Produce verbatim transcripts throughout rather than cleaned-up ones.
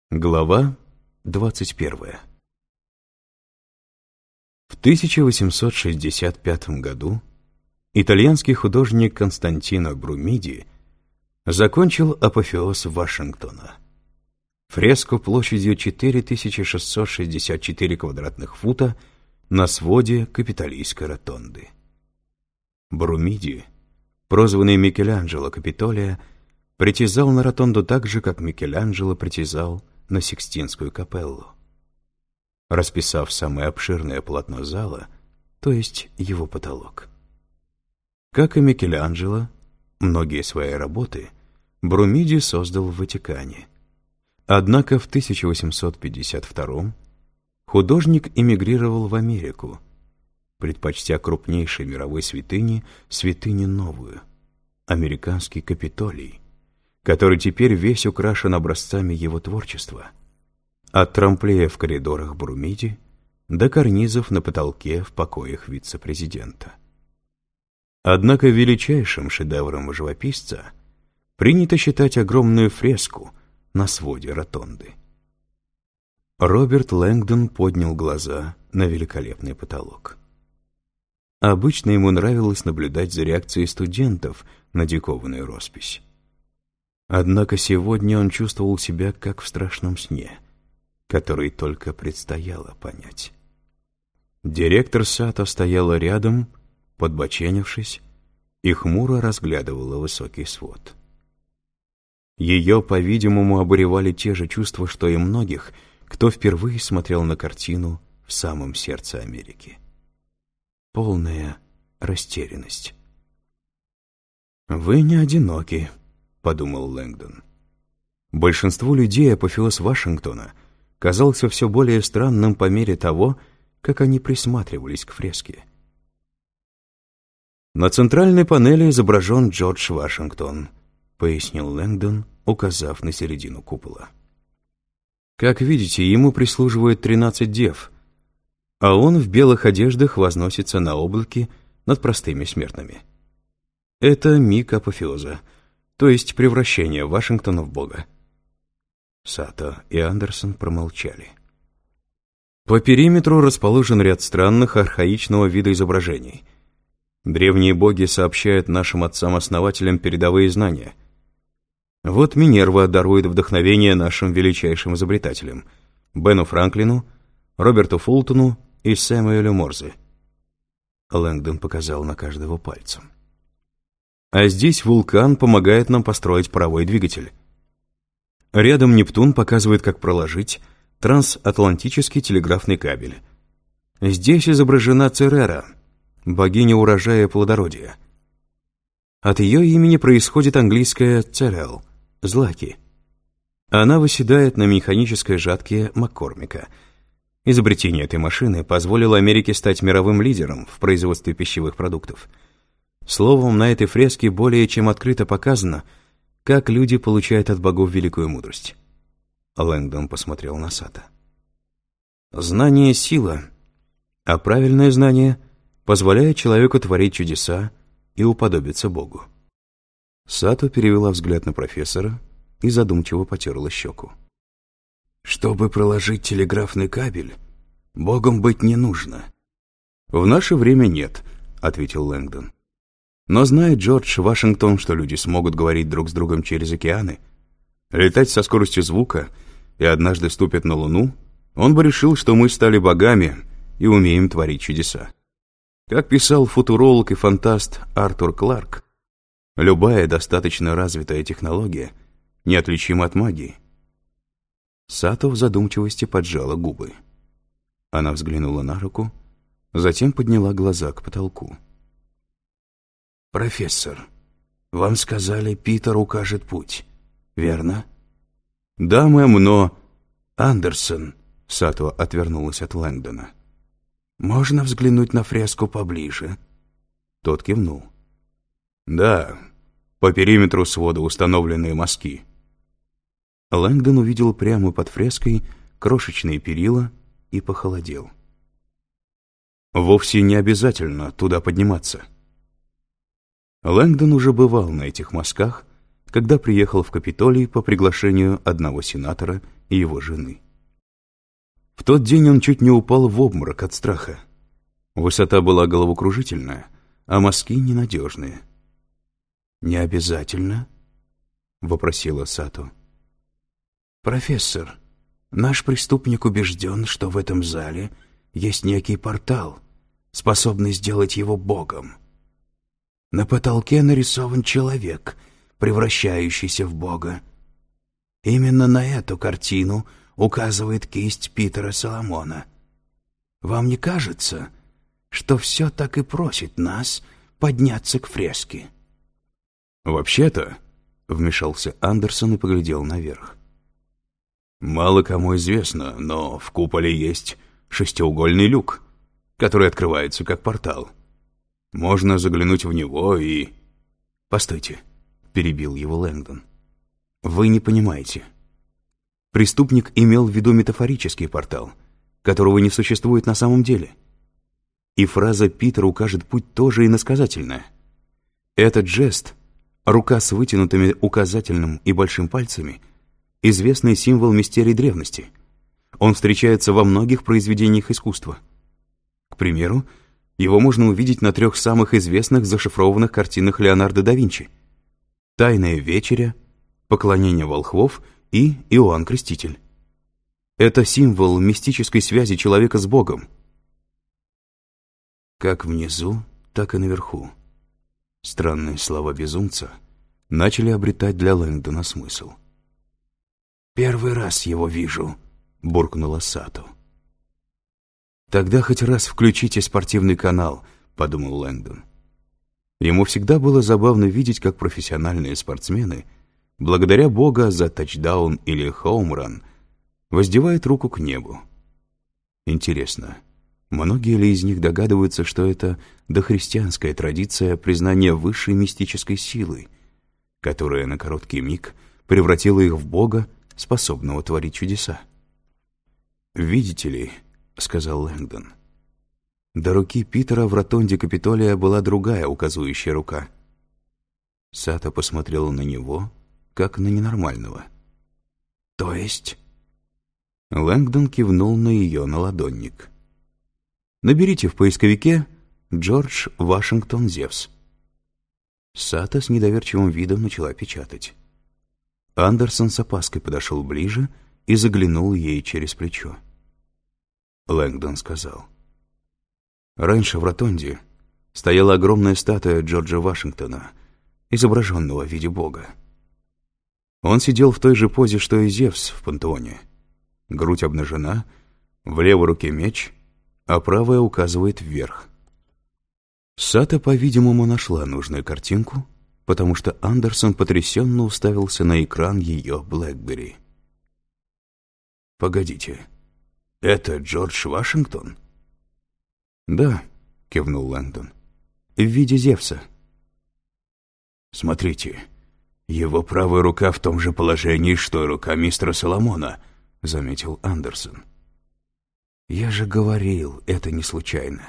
Глава двадцать первая. В тысяча восемьсот шестьдесят пятом году итальянский художник Константино Брумиди закончил апофеоз Вашингтона — фреску площадью четыре тысячи шестьсот шестьдесят четыре квадратных фута на своде Капитолийской ротонды. Брумиди, прозванный Микеланджело Капитолия, притязал на ротонду так же, как Микеланджело притязал на Сикстинскую капеллу, расписав самое обширное полотно зала, то есть его потолок. Как и Микеланджело, многие свои работы Брумиди создал в Ватикане. Однако в тысяча восемьсот пятьдесят втором художник эмигрировал в Америку, предпочтя крупнейшей мировой святыне святыню новую — американский Капитолий, который теперь весь украшен образцами его творчества, от трамплея в коридорах Брумиди до карнизов на потолке в покоях вице-президента. Однако величайшим шедевром живописца принято считать огромную фреску на своде ротонды. Роберт Лэнгдон поднял глаза на великолепный потолок. Обычно ему нравилось наблюдать за реакцией студентов на дикованную роспись. Однако сегодня он чувствовал себя как в страшном сне, который только предстояло понять. Директор Сато стояла рядом, подбоченившись, и хмуро разглядывала высокий свод. Ее, по-видимому, обуревали те же чувства, что и многих, кто впервые смотрел на картину в самом сердце Америки. Полная растерянность. «Вы не одиноки», — подумал Лэнгдон. Большинству людей апофеоз Вашингтона казался все более странным по мере того, как они присматривались к фреске. «На центральной панели изображен Джордж Вашингтон», — пояснил Лэнгдон, указав на середину купола. «Как видите, ему прислуживают тринадцать дев, а он в белых одеждах возносится на облаке над простыми смертными. Это миг апофеоза, то есть превращение Вашингтона в бога». Сато и Андерсон промолчали. По периметру расположен ряд странных архаичного вида изображений. Древние боги сообщают нашим отцам-основателям передовые знания. Вот Минерва дарует вдохновение нашим величайшим изобретателям — Бену Франклину, Роберту Фултону и Сэмюэлю Морзе. Лэнгдон показал на каждого пальцем. А здесь вулкан помогает нам построить паровой двигатель. Рядом Нептун показывает, как проложить трансатлантический телеграфный кабель. Здесь изображена Церера, богиня урожая и плодородия. От ее имени происходит английское «церел» — «злаки». Она восседает на механической жатке Маккормика. Изобретение этой машины позволило Америке стать мировым лидером в производстве пищевых продуктов. Словом, на этой фреске более чем открыто показано, как люди получают от богов великую мудрость. Лэнгдон посмотрел на Сато. Знание — сила, а правильное знание позволяет человеку творить чудеса и уподобиться Богу. Сато перевела взгляд на профессора и задумчиво потерла щеку. «Чтобы проложить телеграфный кабель, Богом быть не нужно». «В наше время нет», — ответил Лэнгдон. «Но знает Джордж Вашингтон, что люди смогут говорить друг с другом через океаны, летать со скоростью звука и однажды ступят на Луну, он бы решил, что мы стали богами и умеем творить чудеса. Как писал футуролог и фантаст Артур Кларк, любая достаточно развитая технология неотличима от магии». Сато в задумчивости поджала губы. Она взглянула на руку, затем подняла глаза к потолку. «Профессор, вам сказали, Питер укажет путь, верно?» «Да, мэм, но...» «Андерсон», — Сато отвернулась от Лэнгдона. «Можно взглянуть на фреску поближе?» Тот кивнул. «Да, по периметру свода установлены мазки». Лэнгдон увидел прямо под фреской крошечные перила и похолодел. «Вовсе не обязательно туда подниматься». Лэнгдон уже бывал на этих мазках, когда приехал в Капитолий по приглашению одного сенатора и его жены. В тот день он чуть не упал в обморок от страха. Высота была головокружительная, а мостки ненадежные. «Не обязательно?» — вопросила Сато. «Профессор, наш преступник убежден, что в этом зале есть некий портал, способный сделать его богом. На потолке нарисован человек, превращающийся в бога. Именно на эту картину указывает кисть Питера Соломона. Вам не кажется, что все так и просит нас подняться к фреске?» «Вообще-то», — вмешался Андерсон и поглядел наверх, «мало кому известно, но в куполе есть шестиугольный люк, который открывается как портал. Можно заглянуть в него и...» «Постойте», — перебил его Лэнгдон. «Вы не понимаете. Преступник имел в виду метафорический портал, которого не существует на самом деле. И фраза «Питер укажет путь» тоже иносказательная. Этот жест, рука с вытянутыми указательным и большим пальцами, известный символ мистерий древности. Он встречается во многих произведениях искусства. К примеру, его можно увидеть на трех самых известных зашифрованных картинах Леонардо да Винчи: «Тайная вечеря», «Поклонение волхвов» и «Иоанн Креститель». Это символ мистической связи человека с Богом. Как внизу, так и наверху. Странные слова безумца начали обретать для Лэнгдона смысл. «Первый раз его вижу», — буркнула Сато. «Тогда хоть раз включите спортивный канал», — подумал Лэнгдон. Ему всегда было забавно видеть, как профессиональные спортсмены, благодаря Бога за тачдаун или хоумран, воздевают руку к небу. Интересно, многие ли из них догадываются, что это дохристианская традиция признания высшей мистической силы, которая на короткий миг превратила их в Бога, способного творить чудеса? «Видите ли», — сказал Лэнгдон, — «до руки Питера в ротонде Капитолия была другая указующая рука». Сато посмотрела на него, как на ненормального. «То есть?» Лэнгдон кивнул на ее наладонник. «Наберите в поисковике «Джордж Вашингтон Зевс». Сато с недоверчивым видом начала печатать. Андерсон с опаской подошел ближе и заглянул ей через плечо. Лэнгдон сказал: «Раньше в ротонде стояла огромная статуя Джорджа Вашингтона, изображенного в виде бога. Он сидел в той же позе, что и Зевс в пантеоне. Грудь обнажена, в левой руке меч, а правая указывает вверх». Сато, по-видимому, нашла нужную картинку, потому что Андерсон потрясенно уставился на экран ее BlackBerry. «Погодите, это Джордж Вашингтон?» «Да», — кивнул Лэнгдон, — «в виде Зевса». «Смотрите, его правая рука в том же положении, что и рука мистера Соломона», — заметил Андерсон. «Я же говорил, это не случайно».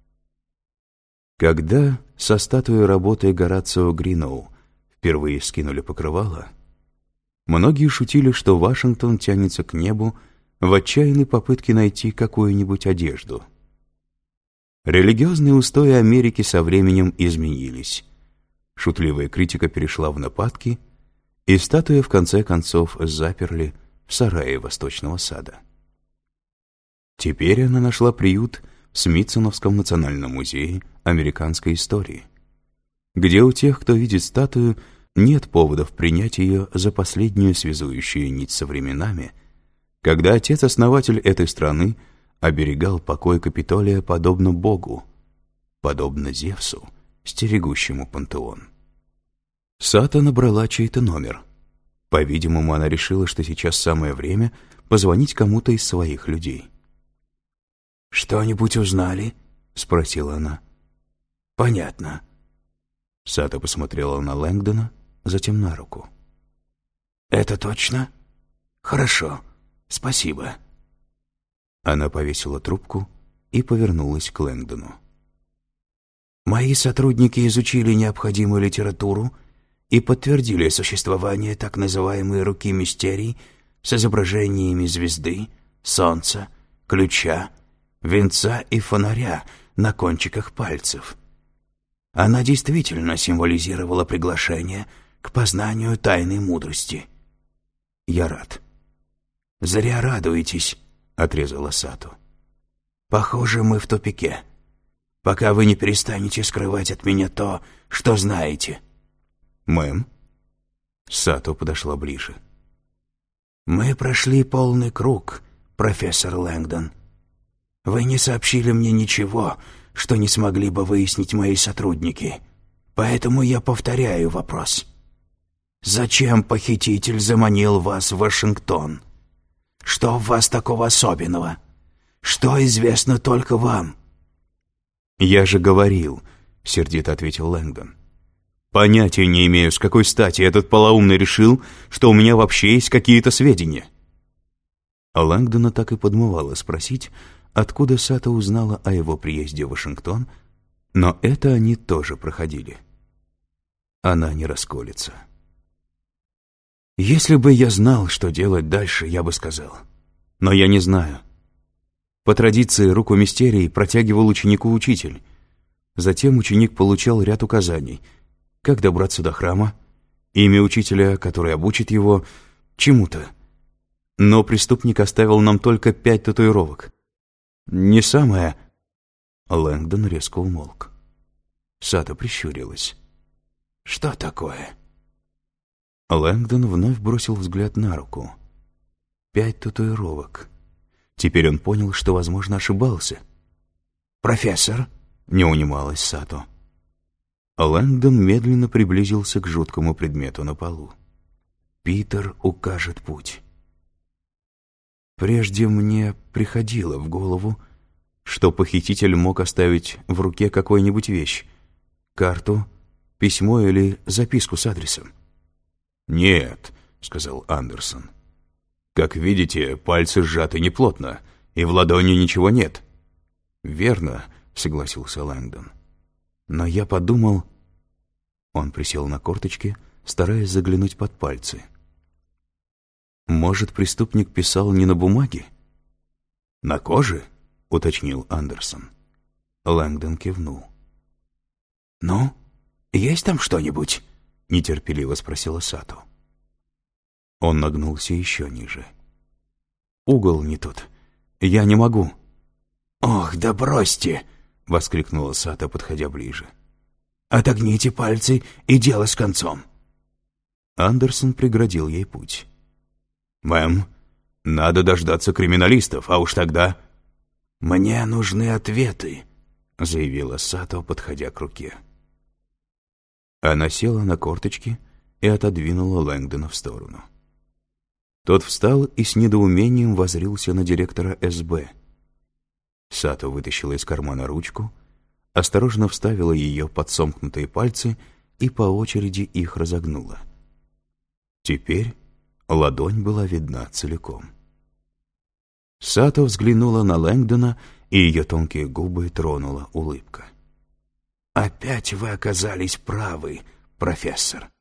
Когда со статуей работы Горацио Гриноу впервые скинули покрывало, многие шутили, что Вашингтон тянется к небу в отчаянной попытке найти какую-нибудь одежду. Религиозные устои Америки со временем изменились. Шутливая критика перешла в нападки, и статую в конце концов заперли в сарае Восточного сада. Теперь она нашла приют в Смитсоновском национальном музее американской истории, где у тех, кто видит статую, нет поводов принять ее за последнюю связующую нить со временами, когда отец-основатель этой страны оберегал покой Капитолия подобно Богу, подобно Зевсу, стерегущему пантеон. Сато набрала чей-то номер. По-видимому, она решила, что сейчас самое время позвонить кому-то из своих людей. «Что-нибудь узнали?» — спросила она. «Понятно». Сато посмотрела на Лэнгдона, затем на руку. «Это точно? Хорошо, спасибо». Она повесила трубку и повернулась к Лэнгдону. «Мои сотрудники изучили необходимую литературу и подтвердили существование так называемой руки мистерий с изображениями звезды, солнца, ключа, венца и фонаря на кончиках пальцев. Она действительно символизировала приглашение к познанию тайной мудрости. Я рад. «Зря радуетесь», — отрезала Сато. «Похоже, мы в тупике, пока вы не перестанете скрывать от меня то, что знаете». «Мэм?» Сато подошла ближе. «Мы прошли полный круг, профессор Лэнгдон. Вы не сообщили мне ничего, что не смогли бы выяснить мои сотрудники, поэтому я повторяю вопрос. Зачем похититель заманил вас в Вашингтон? Что в вас такого особенного? Что известно только вам?» «Я же говорил», — сердито ответил Лэнгдон. «Понятия не имею, с какой стати этот полоумный решил, что у меня вообще есть какие-то сведения». Лэнгдона так и подмывало спросить, откуда Сато узнала о его приезде в Вашингтон, но это они тоже проходили. Она не расколется. «Если бы я знал, что делать дальше, я бы сказал. Но я не знаю. По традиции руку мистерии протягивал ученику учитель. Затем ученик получал ряд указаний, как добраться до храма, имя учителя, который обучит его чему-то. Но преступник оставил нам только пять татуировок. Не самое...» Лэнгдон резко умолк. Сато прищурилась. «Что такое?» Лэнгдон вновь бросил взгляд на руку. Пять татуировок. Теперь он понял, что, возможно, ошибался. «Профессор?» — не унималась Сато. Лэнгдон медленно приблизился к жуткому предмету на полу. «Питер укажет путь». Прежде мне приходило в голову, что похититель мог оставить в руке какую-нибудь вещь, карту, письмо или записку с адресом. «Нет», — сказал Андерсон. «Как видите, пальцы сжаты неплотно, и в ладони ничего нет». «Верно», — согласился Лэнгдон. «Но я подумал...» Он присел на корточки, стараясь заглянуть под пальцы. «Может, преступник писал не на бумаге?» «На коже?» — уточнил Андерсон. Лэнгдон кивнул. «Ну, есть там что-нибудь?» — нетерпеливо спросила Сато. Он нагнулся еще ниже. «Угол не тут. Я не могу». «Ох, да бросьте!» — воскликнула Сато, подходя ближе. «Отогните пальцы, и дело с концом». Андерсон преградил ей путь. «Мэм, надо дождаться криминалистов, а уж тогда...» «Мне нужны ответы», — заявила Сато, подходя к руке. Она села на корточки и отодвинула Лэнгдона в сторону. Тот встал и с недоумением воззрился на директора эс бэ. Сато вытащила из кармана ручку, осторожно вставила ее под сомкнутые пальцы и по очереди их разогнула. Теперь ладонь была видна целиком. Сато взглянула на Лэнгдона, и ее тонкие губы тронула улыбка. «Опять вы оказались правы, профессор.